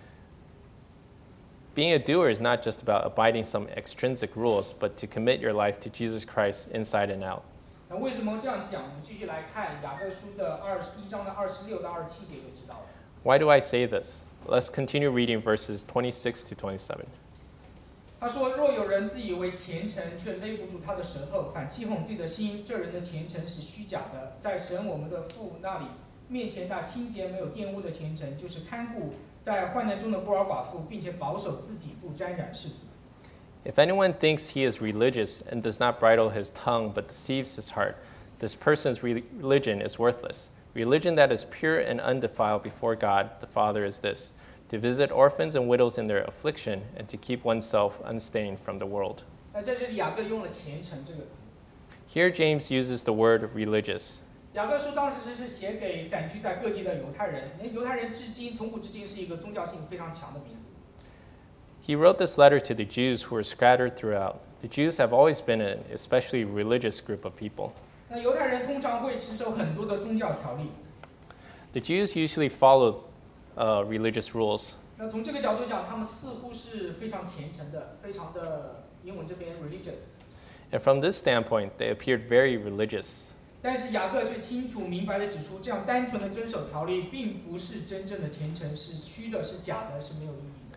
Being a doer is not just about abiding some extrinsic rules, but to commit your life to Jesus Christ inside and out. 那为什么这样讲？我们继续来看雅各书的21章的26到27节就知道了。 Why do I say this? Let's continue reading verses 26 to 27. 他说：“若有人自以为虔诚，却勒不住他的舌头，反欺哄自己的心，这人的虔诚是虚假的。在神我们的父那里面前，那清洁没有玷污的虔诚，就是看顾在患难中的孤儿寡妇，并且保守自己不沾染世俗。” If anyone thinks he is religious and does not bridle his tongue but deceives his heart, this person's religion is worthless. Religion that is pure and undefiled before God the Father is this: to visit orphans and widows in their affliction, and to keep oneself unstained from the world. 那在这里，雅各用了虔诚这个词。 Here James uses the word religious. 雅各书当时是写给散居在各地的犹太人，犹太人至今从古至今是一个宗教性非常强的民族。 He wrote this letter to the Jews who were scattered throughout. The Jews have always been an especially religious group of people. 那犹太人通常会持守很多的宗教条例。 The Jews usually followed religious rules. 那从这个角度讲，他们似乎是非常虔诚的，非常的英文这边 religious。 And from this standpoint, they appeared very religious. 但是雅各却清楚明白地指出，这样单纯的遵守条例，并不是真正的虔诚，是虚的，是假的，是没有意义的。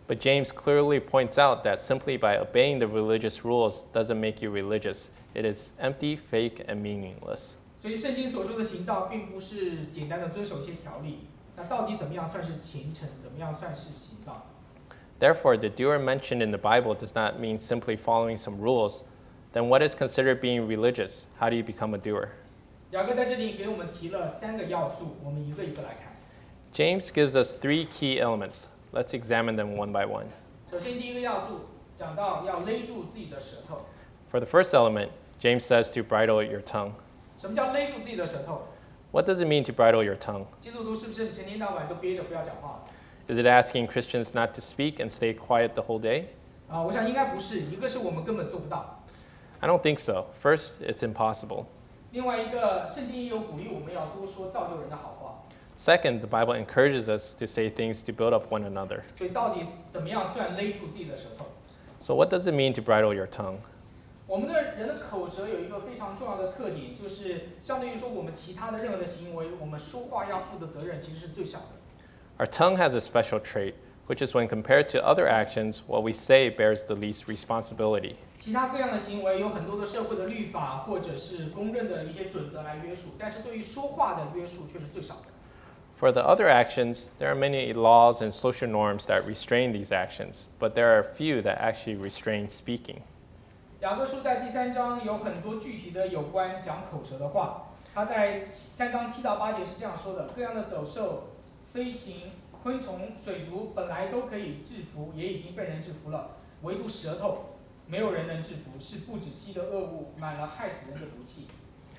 But James clearly points out that simply by obeying the religious rules doesn't make you religious. It is empty, fake, and meaningless. 所以圣经所说的行道，并不是简单的遵守一些条例。那到底怎么样算是虔诚？怎么样算是行道？ Therefore, the doer mentioned in the Bible does not mean simply following some rules. Then what is considered being religious? How do you become a doer? 雅各在这里给我们提了3个要素，我们一个一个来看。 James gives us 3 key elements. Let's examine them one by one. 首先，第一个要素讲到要勒住自己的舌头。 For the first element, James says to bridle your tongue. 什么叫勒住自己的舌头？ What does it mean to bridle your tongue? 基督徒是不是成天到晚都憋着不要讲话？ Is it asking Christians not to speak and stay quiet the whole day? 我想应该不是，一个是我们根本做不到， I don't think so. First, it's impossible. 另外一个圣经也有鼓励我们要多说造就人的好话。 Second, the Bible encourages us to say things to build up one another. 所以到底怎么样算勒住自己的舌头？ So what does it mean to bridle your tongue? 我们的人的口舌有一个非常重要的特点，就是相对于说我们其他的任何的行为，我们说话要负的责任其实是最小的。 Our tongue has a special trait, which is when compared to other actions, what we say bears the least responsibility. 其他各样的行为有很多的社会的律法或者是公认的一些准则来约束，但是对于说话的约束却是最少的。 For the other actions, there are many laws and social norms that restrain these actions, but there are few that actually restrain speaking. 雅各书在第3章有很多具体的有关讲口舌的话，他在3章7到8节是这样说的：各样的走兽、飞禽、昆虫、水族本来都可以制服，也已经被人制服了，唯独舌头，没有人能制服，是不止息的恶物，满了害死人的毒气。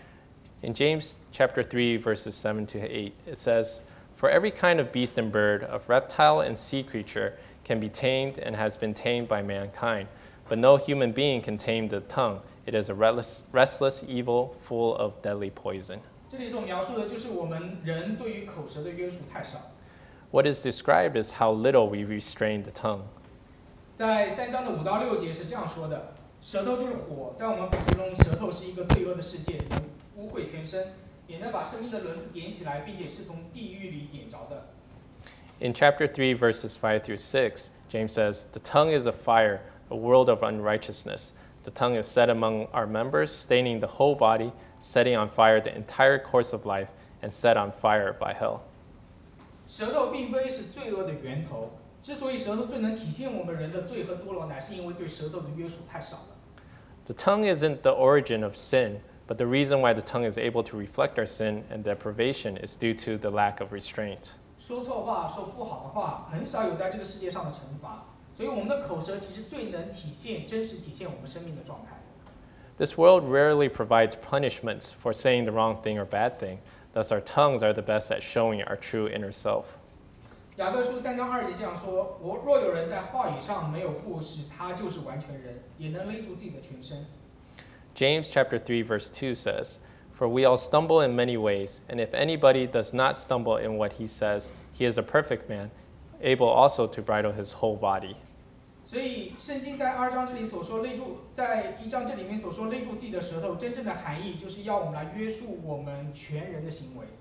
In James chapter 3, verses 7 to 8, it says, For every kind of beast and bird, of reptile and sea creature, can be tamed and has been tamed by mankind. But no human being can tame the tongue. It is a restless evil full of deadly poison. 这里所描述的就是我们人对于口舌的约束太少。 What is described is how little we restrain the tongue. 在3章的5到6节是这样说的：舌头就是火，在我们本质中，舌头是一个罪恶的世界，污秽全身，也能把生命的轮子点起来，并且是从地狱里点着的。 In chapter 3, verses 5 through 6, James says, The tongue is a fire, a world of unrighteousness. The tongue is set among our members, staining the whole body, setting on fire the entire course of life, and set on fire by hell. 舌头并非是罪恶的源头，之所以舌头最能体现我们人的罪和堕落，乃是因为对舌头的约束太少了。 The tongue isn't the origin of sin, but the reason why the tongue is able to reflect our sin and deprivation is due to the lack of restraint. 说错话、说不好的话，很少有在这个世界上的惩罚，所以我们的口舌其实最能真实体现我们生命的状态。 This world rarely provides punishments for saying the wrong thing or bad thing. Thus, our tongues are the best at showing our true inner self. 雅各书3章2节这样说：我若有人在话语上没有过失，他就是完全人，也能勒住自己的全身。 James chapter 3, verse 2 says, For we all stumble in many ways, and if anybody does not stumble in what he says, he is a perfect man, able also to bridle his whole body. 所以圣经在2章这里所说勒住，在1章这里面所说勒住自己的舌头，真正的含义就是要我们来约束我们全人的行为。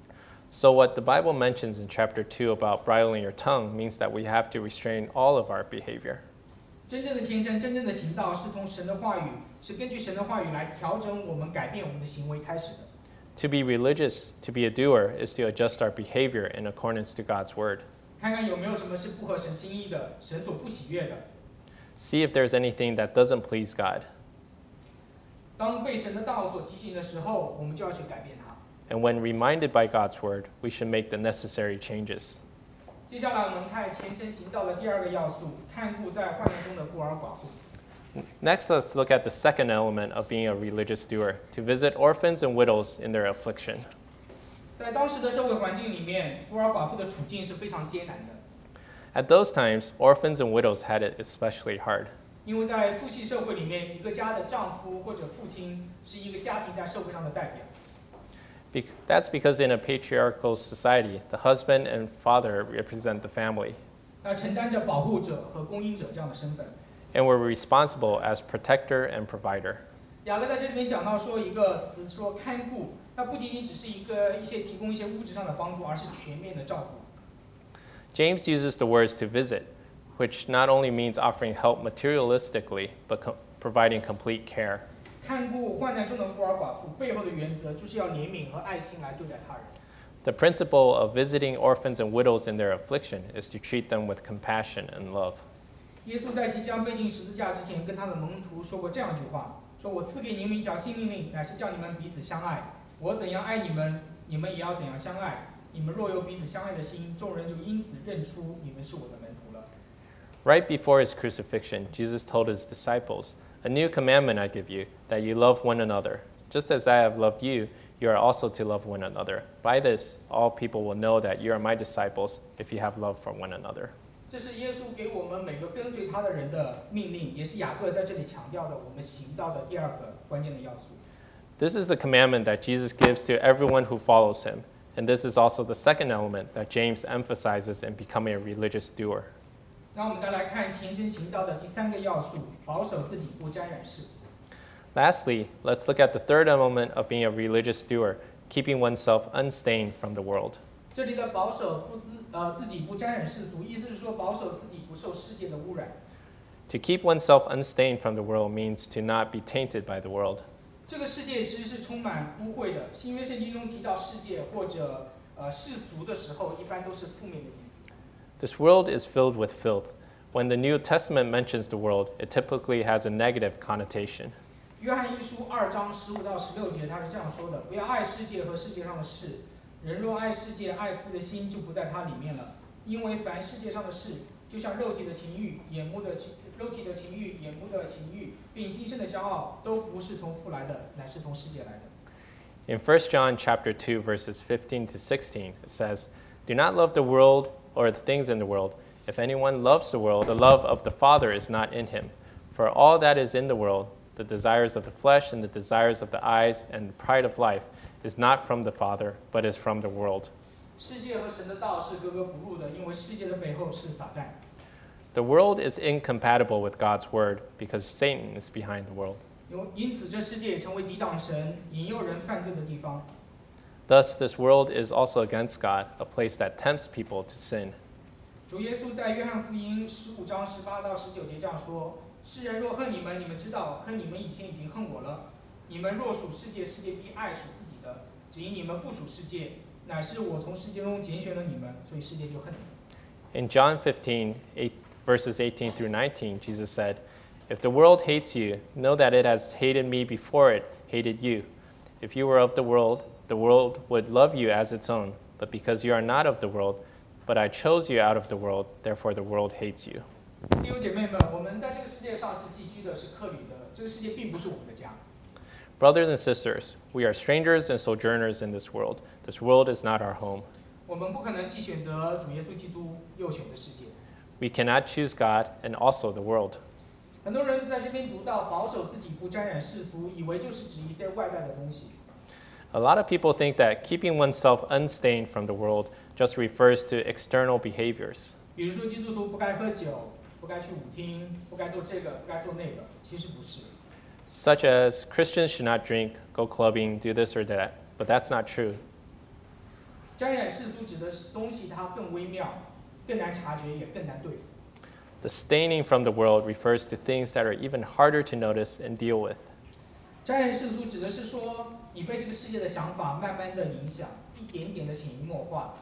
So what the Bible mentions in chapter 2 about bridling your tongue means that we have to restrain all of our behavior. 真正的虔诚、真正的行道，是从神的话语，是根据神的话语来调整我们、改变我们的行为开始的。 To be religious, to be a doer, is to adjust our behavior in accordance to God's word. 看看有没有什么是不合神心意的，神所不喜悦的。 See if there's anything that doesn't please God. 当被神的道所提醒的时候，我们就要去改变它。 And when reminded by God's word, we should make the necessary changes. 接下来我们看虔诚行道的第2个要素，看顾在患难中的孤儿寡妇。 Next, let's look at the second element of being a religious doer, to visit orphans and widows in their affliction. 在当时的社会环境里面，孤儿寡妇的处境是非常艰难的， At those times, orphans and widows had it especially hard. 因为在父系社会里面，一个家的丈夫或者父亲是一个家庭在社会上的代表。 That's because in a patriarchal society, the husband and father represent the family, 那承担着保护者和供应者这样的身份。 and were responsible as protector and provider. 雅各在这里面讲到说一个词说看顾，那不仅仅只是一些提供一些物质上的帮助，而是全面的照顾。 James uses the words to visit, which not only means offering help materialistically, but providing complete care. 看顾患难中的孤儿寡妇背后的原则，就是要怜悯和爱心来对待他人。 The principle of visiting orphans and widows in their affliction is to treat them with compassion and love. 耶稣在即将被钉十字架之前，跟他的门徒说过这样一句话：说我赐给你们一条新命令，乃是叫你们彼此相爱。我怎样爱你们，你们也要怎样相爱。你们若有彼此相爱的心，众人就因此认出你们是我的门徒了。 Right before his crucifixion, Jesus told his disciples, "A new commandment I give you, that you love one another. Just as I have loved you, you are also to love one another. By this, all people will know that you are my disciples, if you have love for one another." 这是耶稣给我们每个跟随他的人的命令，也是雅各在这里强调的我们行道的第二个关键的要素。 This is the commandment that Jesus gives to everyone who follows him, and this is also the second element that James emphasizes in becoming a religious doer. 那我们再来看虔诚行道的第三个要素，保守自己不沾染世俗。 Lastly, let's look at the third element of being a religious doer, keeping oneself unstained from the world. 这里的保守自己不沾染世俗，意思是说保守自己不受世界的污染。 To keep oneself unstained from the world means to not be tainted by the world. 这个世界其实是充满污秽的。新约圣经中提到世界或者世俗的时候，一般都是负面的意思。 This world is filled with filth. When the New Testament mentions the world, it typically has a negative connotation. 约翰一书2章15到16节，他是这样说的：不要爱世界和世界上的事。人若爱世界，爱父的心就不在他里面了。因为凡世界上的事，就像肉体的情欲、眼目的情欲，并今生的骄傲，都不是从父来的，乃是从世界来的。 In 1 John chapter 2, verses 15 to 16, it says, "Do not love the world or the things in the world. If anyone loves the world, the love of the Father is not in him. For all that is in the world, the desires of the flesh and the desires of the eyes and the pride of life, is not from the Father, but is from the world." 世界和神的道是格格不入的，因为世界的背后是撒旦。 The world is incompatible with God's word because Satan is behind the world. 因此，这世界也成为抵挡神、引诱人犯罪的地方。 Thus, this world is also against God, a place that tempts people to sin. 主耶稣在约翰福音15章18到19节这样说：世人若恨你们，你们知道，恨你们以前已经恨我了。你们若属世界，世界必爱属自己的。只因你们不属世界，乃是我从世界中拣选了你们，所以世界就恨你们。 In John 15, verses 18 through 19, Jesus said, "If the world hates you, know that it has hated me before it hated you. If you were of the world would love you as its own. But because you are not of the world, but I chose you out of the world, therefore the world hates you." 弟兄姐妹们，我们在这个世界上是寄居的，是客旅的，这个世界并不是我们的家。 Brothers and sisters, we are strangers and sojourners in this world. This world is not our home. 我们不可能既选择主耶稣基督，又选择世界。 We cannot choose God and also the world. 很多人在这边读到保守自己不沾染世俗，以为就是指一些外在的东西。 A lot of people think that keeping oneself unstained from the world just refers to external behaviors. 比如说基督徒不该喝酒，不该去舞厅，不该做这个，不该做那个，其实不是。 Such as Christians should not drink, go clubbing, do this or that, but that's not true. 沾染世俗指的是东西它更微妙，更难察觉，也更难对付。 The staining from the world refers to things that are even harder to notice and deal with. 沾染世俗指的是说，你被这个世界的想法慢慢的影响，一点点的潜移默化。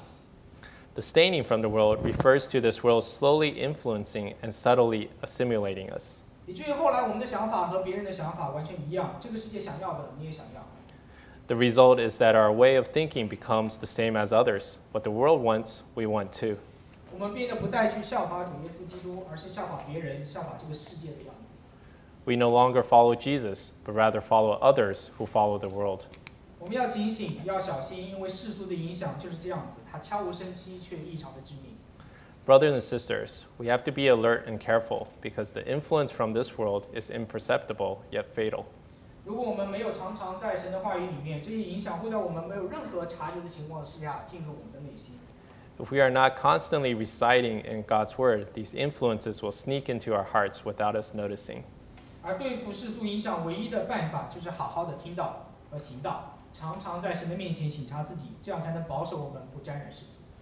The staining from the world refers to this world slowly influencing and subtly assimilating us. 以至于后来我们的想法和别人的想法完全一样，这个世界想要的你也想要。 The result is that our way of thinking becomes the same as others. What the world wants, we want too. 我们变得不再去效法主耶稣基督，而是效法别人，效法这个世界的样子。 We no longer follow Jesus, but rather follow others who follow the world. 我们要警醒，要小心，因为世俗的影响就是这样子，它悄无声息，却异常的致命。 Brothers and sisters, we have to be alert and careful because the influence from this world is imperceptible yet fatal. 如果我们没有常常在神的话语里面，这些影响会在我们没有任何察觉的情况下进入我们的内心。 If we are not constantly reciting in God's word, these influences will sneak into our hearts without us noticing. 而对付世俗影响唯一的办法就是好好的听到和行道，常常在神的面前省察自己，这样才能保守我们不沾染世俗。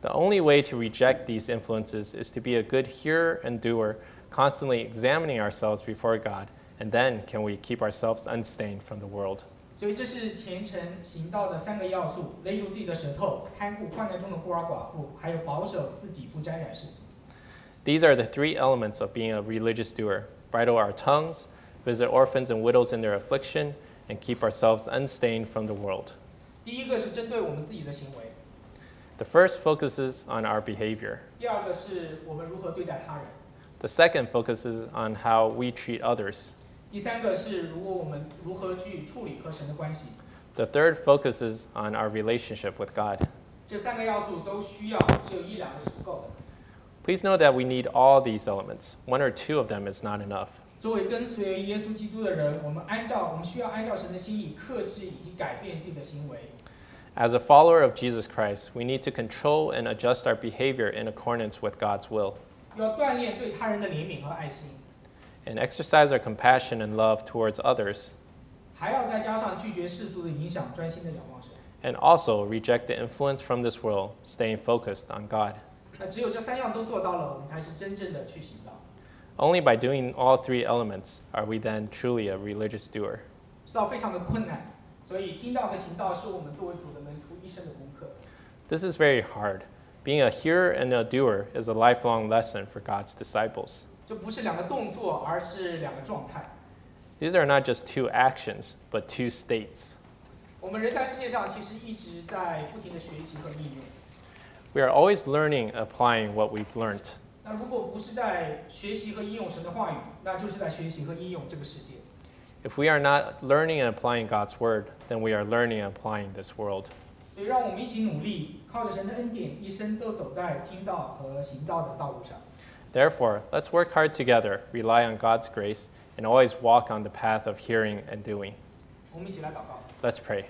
The only way to reject these influences is to be a good hearer and doer, constantly examining ourselves before God, and then can we keep ourselves unstained from the world. 所以这是虔诚行道的3个要素：勒住自己的舌头，看顾患难中的孤儿寡妇，还有保守自己不沾染世俗。 These are the 3 elements of being a religious doer: bridle our tongues, visit orphans and widows in their affliction, and keep ourselves unstained from the world. 第一个是针对我们自己的行为， The first focuses on our behavior. 第二个是我们如何对待他人， The second focuses on how we treat others. 第三个是我们如何去处理和神的关系。 The third focuses on our relationship with God. 这3个要素都需要，只有1、2个是不够的。 Please know that we need all these elements. 1 or 2 of them is not enough. 作为跟随耶稣基督的人，我们需要按照神的心意克制以及改变自己的行为。 As a follower of Jesus Christ, we need to control and adjust our behavior in accordance with God's will, 要锻炼对他人的怜悯和爱心， and exercise our compassion and love towards others, 还要再加上拒绝世俗的影响，专心的仰望神。 and also reject the influence from this world, staying focused on God. 那只有这3样都做到了，我们才是真正的去行道。 Only by doing all 3 elements are we then truly a religious doer. 知道非常的困难，所以听道和行道是我们作为主的门徒一生的功课。 This is very hard. Being a hearer and a doer is a lifelong lesson for God's disciples. 这不是2个动作，而是2个状态。 These are not just 2 actions, but 2 states. 我们人在世界上其实一直在不停的学习和应用。 We are always learning, applying what we've learned. 那如果不是在学习和应用神的话语，那就是在学习和应用这个世界。 If we are not learning and applying God's word, then we are learning and applying this world. 所以让我们一起努力，靠着神的恩典，一生都走在听道和行道的道路上。 Therefore, let's work hard together, rely on God's grace, and always walk on the path of hearing and doing. 我们一起来祷告。 Let's pray.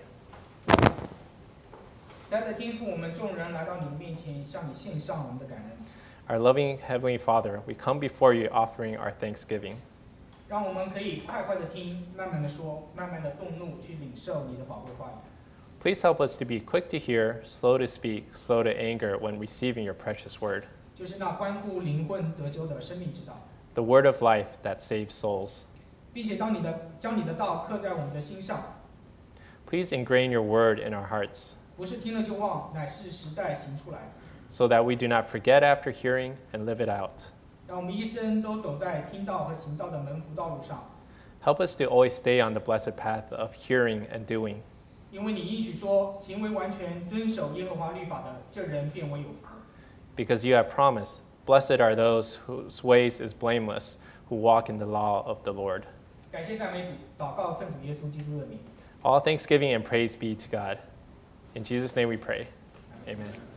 亲爱的天父，我们众人来到你的面前，向你献上我们的感恩。 Our loving Heavenly Father, we come before you offering our thanksgiving. 让我们可以快快的听，慢慢的说，慢慢的动怒，去领受你的宝贵话语。 Please help us to be quick to hear, slow to speak, slow to anger when receiving your precious word, 就是那关乎灵魂得救的生命之道， the word of life that saves souls. 并且将你的道刻在我们的心上， Please ingrain your word in our hearts, 不是听了就忘，乃是实在行出来。 so that we do not forget after hearing and live it out. 让我们一生都走在听道和行道的门徒道路上， Help us to always stay on the blessed path of hearing and doing, 因为你应许说，行为完全遵守耶和华律法的，这人便为有福。 because you have promised, blessed are those whose ways is blameless, who walk in the law of the Lord. 感谢赞美主，祷告奉主耶稣基督的名。 All thanksgiving and praise be to God. In Jesus' name we pray. Amen.